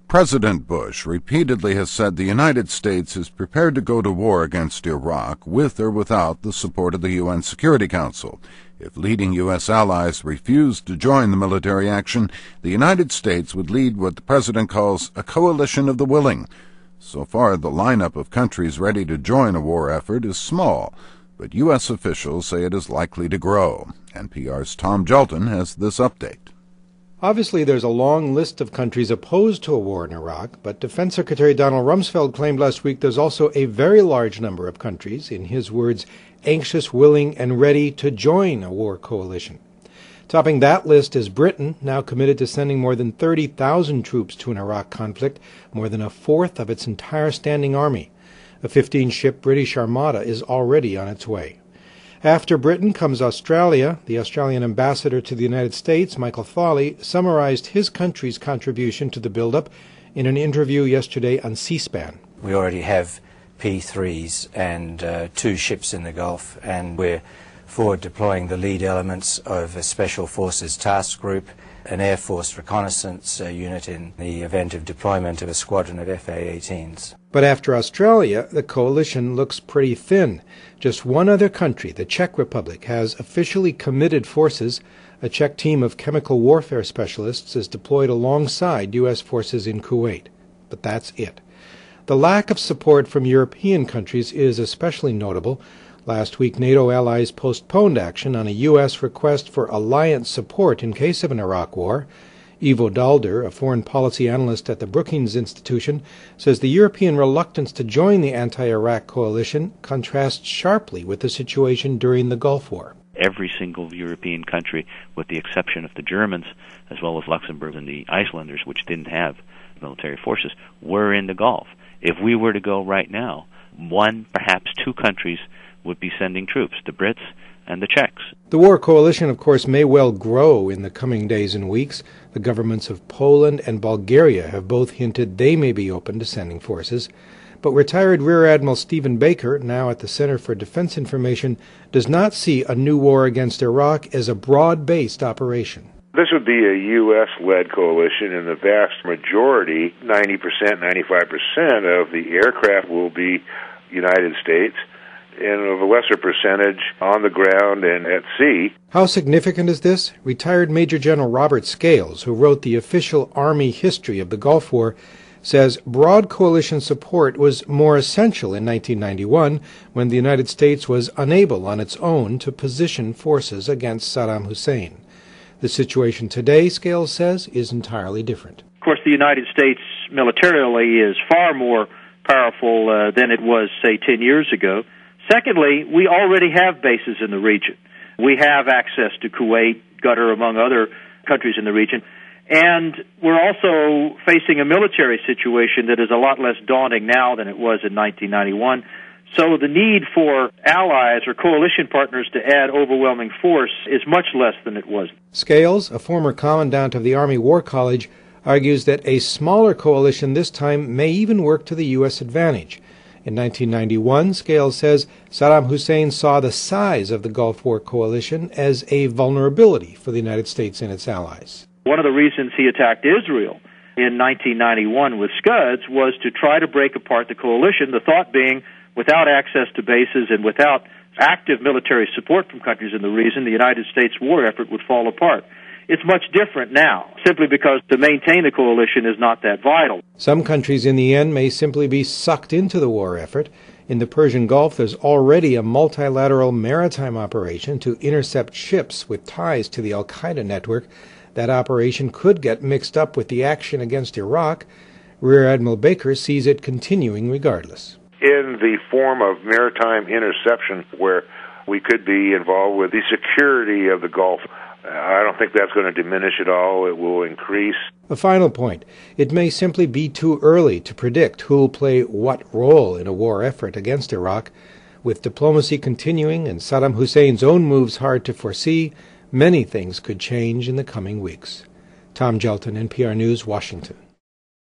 President Bush repeatedly has said the United States is prepared to go to war against Iraq with or without the support of the UN Security Council. If leading U.S. allies refuse to join the military action, the United States would lead what the president calls a coalition of the willing. So far, the lineup of countries ready to join a war effort is small, but U.S. officials say it is likely to grow. NPR's Tom Jalton has this update. Obviously, there's a long list of countries opposed to a war in Iraq, but Defense Secretary Donald Rumsfeld claimed last week there's also a very large number of countries, in his words, anxious, willing, and ready to join a war coalition. Topping that list is Britain, now committed to sending more than 30,000 troops to an Iraq conflict, more than a fourth of its entire standing army. A 15-ship British armada is already on its way. After Britain comes Australia. The Australian ambassador to the United States, Michael Thawley, summarized his country's contribution to the buildup in an interview yesterday on C-SPAN. We already have P3s and 2 ships in the Gulf, and we're forward deploying the lead elements of a Special Forces Task Group, an Air Force reconnaissance unit in the event of deployment of a squadron of FA-18s. But after Australia, the coalition looks pretty thin. Just one other country, the Czech Republic, has officially committed forces. A Czech team of chemical warfare specialists is deployed alongside U.S. forces in Kuwait. But that's it. The lack of support from European countries is especially notable. Last week, NATO allies postponed action on a U.S. request for alliance support in case of an Iraq war. Ivo Dalder, a foreign policy analyst at the Brookings Institution, says the European reluctance to join the anti-Iraq coalition contrasts sharply with the situation during the Gulf War. Every single European country, with the exception of the Germans, as well as Luxembourg and the Icelanders, which didn't have military forces, were in the Gulf. If we were to go right now, 1, perhaps 2 countries would be sending troops, the Brits and the Czechs. The war coalition, of course, may well grow in the coming days and weeks. The governments of Poland and Bulgaria have both hinted they may be open to sending forces. But retired Rear Admiral Stephen Baker, now at the Center for Defense Information, does not see a new war against Iraq as a broad-based operation. This would be a U.S.-led coalition, and the vast majority, 90%, 95% of the aircraft will be United States, and of a lesser percentage on the ground and at sea. How significant is this? Retired Major General Robert Scales, who wrote the official Army history of the Gulf War, says broad coalition support was more essential in 1991 when the United States was unable on its own to position forces against Saddam Hussein. The situation today, Scales says, is entirely different. Of course, the United States militarily is far more powerful than it was, say, 10 years ago. Secondly, we already have bases in the region. We have access to Kuwait, Qatar, among other countries in the region. And we're also facing a military situation that is a lot less daunting now than it was in 1991. So the need for allies or coalition partners to add overwhelming force is much less than it was. Scales, a former commandant of the Army War College, argues that a smaller coalition this time may even work to the U.S. advantage. In 1991, Scales says Saddam Hussein saw the size of the Gulf War coalition as a vulnerability for the United States and its allies. One of the reasons he attacked Israel in 1991 with Scuds was to try to break apart the coalition, the thought being without access to bases and without active military support from countries in the region, the United States war effort would fall apart. It's much different now, simply because to maintain the coalition is not that vital. Some countries in the end may simply be sucked into the war effort. In the Persian Gulf, there's already a multilateral maritime operation to intercept ships with ties to the al-Qaeda network. That operation could get mixed up with the action against Iraq. Rear Admiral Baker sees it continuing regardless. In the form of maritime interception, where we could be involved with the security of the Gulf, I don't think that's going to diminish at all. It will increase. A final point. It may simply be too early to predict who will play what role in a war effort against Iraq. With diplomacy continuing and Saddam Hussein's own moves hard to foresee, many things could change in the coming weeks. Tom Jalton, NPR News, Washington.